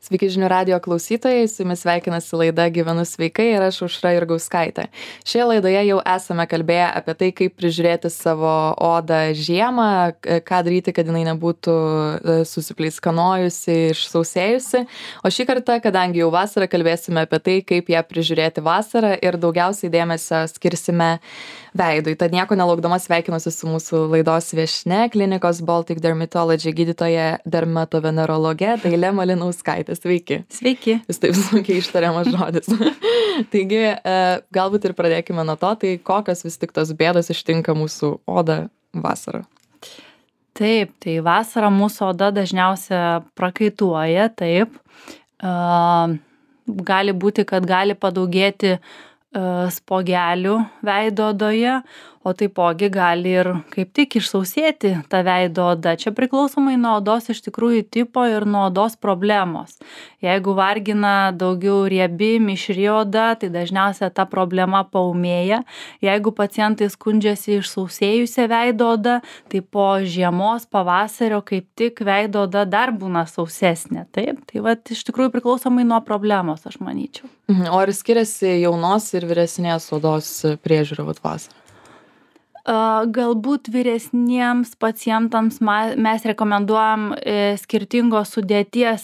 Sveiki žinių radijo klausytojai, su jumis sveikinasi laida Gyvenu sveikai ir aš Aušra Jurgauskaitė. Šioje laidoje jau esame kalbėję apie tai, kaip prižiūrėti savo odą žiemą, ką daryti, kad jinai nebūtų susipleiskanojusi, išsausėjusi. O šį kartą, kadangi jau vasarą, kalbėsime apie tai, kaip ją prižiūrėti vasarą ir daugiausiai dėmesio skirsime veidui. Tad nieko nelaukdama sveikinuosi su mūsų laidos viešnia, klinikos Baltic Dermatology gydytoja dermatovenerologe Daile Malinauskaitė. Sveiki. Sveiki. Vis taip sunkiai ištariamas žodis. Taigi, galbūt ir pradėkime nuo to, tai kokios vis tik tos bėdos ištinka mūsų odą vasarą. Taip, tai vasarą mūsų oda dažniausia prakaituoja, taip. Gali būti, kad gali padaugėti spogelių veido odoje, o taipogi gali ir kaip tik išsausėti ta veido oda. Čia priklausomai nuo odos iš tikrųjų tipo ir nuo odos problemos. Jeigu vargina daugiau riebi, mišri oda, tai dažniausiai ta problema paūmėja. Jeigu pacientai skundžiasi išsausėjusią veido odą, tai po žiemos, pavasario kaip tik veido oda dar būna sausesnė. Taip, tai vat iš tikrųjų priklausomai nuo problemos, aš manyčiau. O ar skiriasi jaunos ir vyresnės odos priežiūra vasarą? Galbūt vyresniems pacientams mes rekomenduojam skirtingos sudėties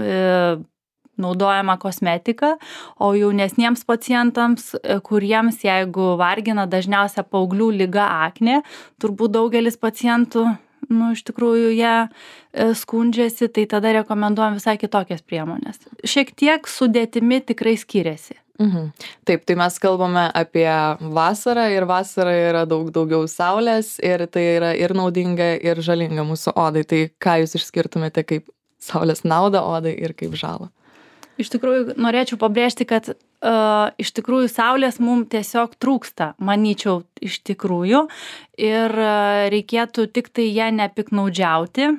naudojama kosmetika, o jaunesniems pacientams, kuriems jeigu vargina dažniausia paauglių liga aknė, turbūt daugelis pacientų iš tikrųjų jie skundžiasi, tai tada rekomenduojam visai kitokias priemonės. Šiek tiek sudėtimi tikrai skiriasi. Taip, tai mes kalbame apie vasarą ir vasarą yra daugiau saulės ir tai yra ir naudinga, ir žalinga mūsų odai. Tai ką jūs išskirtumėte kaip saulės naudą odai ir kaip žalą? Iš tikrųjų, norėčiau pabrėžti, kad iš tikrųjų saulės mums tiesiog trūksta, manyčiau, iš tikrųjų. Ir reikėtų tik tai ją nepiknaudžiauti.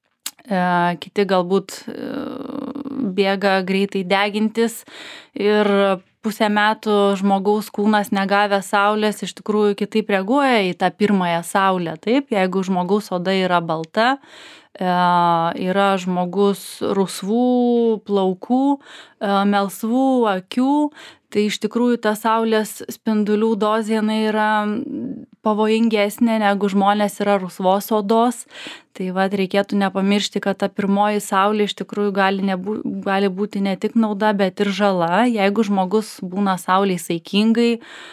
Kiti galbūt bėga greitai degintis ir pusę metų žmogaus kūnas negavęs saulės iš tikrųjų kitaip reaguoja į tą pirmąją saulę. Taip, jeigu žmogaus oda yra balta, yra žmogus rusvų plaukų, melsvų akių, tai iš tikrųjų ta saulės spindulių dozė yra pavojingesnė negu žmonės yra rusvos odos. Tai reikėtų nepamiršti, kad ta pirmoji saulė iš tikrųjų gali būti ne tik nauda, bet ir žala. Jeigu žmogus būna saulėj saikingai,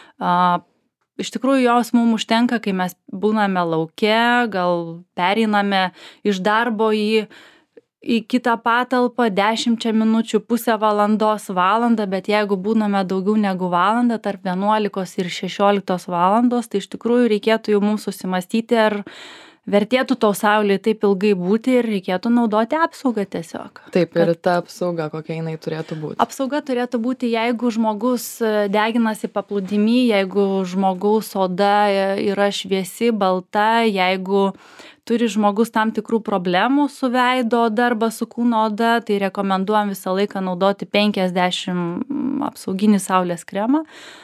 iš tikrųjų jos mums užtenka, kai mes būname lauke, gal pereiname iš darbo į kitą patalpą 10 minučių, pusę valandos, valandą, bet jeigu būname daugiau negu valandą, tarp 11 ir 16 valandos, tai iš tikrųjų reikėtų jau mums susimastyti, ar vertėtų to saulėje taip ilgai būti ir reikėtų naudoti apsaugą tiesiog. Taip, ir ta apsauga, kokia jinai turėtų būti? Apsauga turėtų būti, jeigu žmogus deginasi paplūdimy, jeigu žmogaus oda yra šviesi, balta, jeigu turi žmogus tam tikrų problemų su veido oda arba su kūno oda, tai rekomenduojam visą laiką naudoti 50 apsauginį saulės kremą.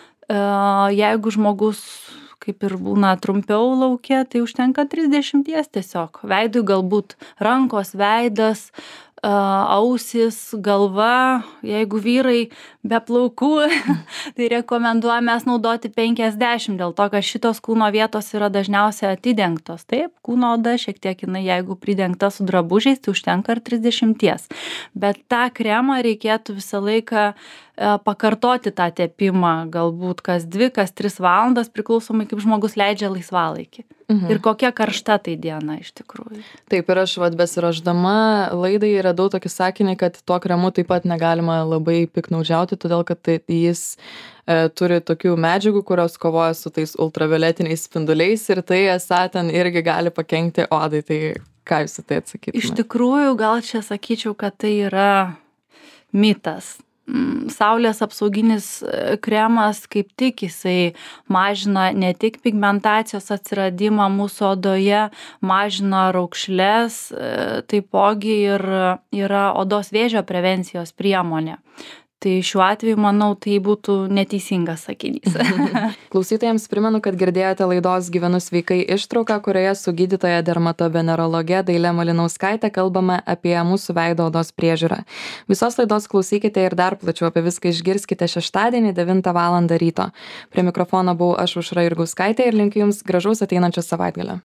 Jeigu žmogus kaip ir būna trumpiau lauke, tai užtenka 30 tiesiog. Veidui galbūt rankos, veidas, ausis, galva, jeigu vyrai be plaukų, tai rekomenduojame mes naudoti 50, dėl to, kad šitos kūno vietos yra dažniausiai atidengtos. Taip, kūno oda šiek tiek jeigu pridengta su drabužiais, tai užtenka ir 30. Bet tą kremą reikėtų visą laiką pakartoti tą tepimą, galbūt kas 2, kas 3 valandas, priklausomai kaip žmogus leidžia laisvalaikį. Ir kokia karšta tai diena iš tikrųjų. Taip, ir aš besiruošdama laidai radau tokį sakinį, kad tuo kremu taip pat negalima labai piknaudžiauti, todėl kad jis turi tokių medžiagų, kurios kovoja su tais ultravioletiniais spinduliais ir tai esą ten irgi gali pakenkti odai. Tai ką jūs tai atsakytumėte? Iš tikrųjų, gal čia sakyčiau, kad tai yra mitas. Saulės apsauginis kremas kaip tik jisai mažina ne tik pigmentacijos atsiradimą mūsų odoje, mažina raukšles, taipogi ir yra odos vėžio prevencijos priemonė. Tai šiuo atveju, manau, tai būtų neteisingas sakinys. Klausytojams primenu, kad girdėjote laidos Gyvenu sveikai ištrauką, kurioje su gydytoja dermatovenerologe Daile Malinauskaite kalbame apie mūsų veido odos priežiūrą. Visos laidos klausykite ir dar plačiau apie viską išgirskite šeštadienį 9 val. Ryto. Prie mikrofono buvau aš Aušra Jurgauskaitė ir linkiu Jums gražaus ateinančio savaitgalio.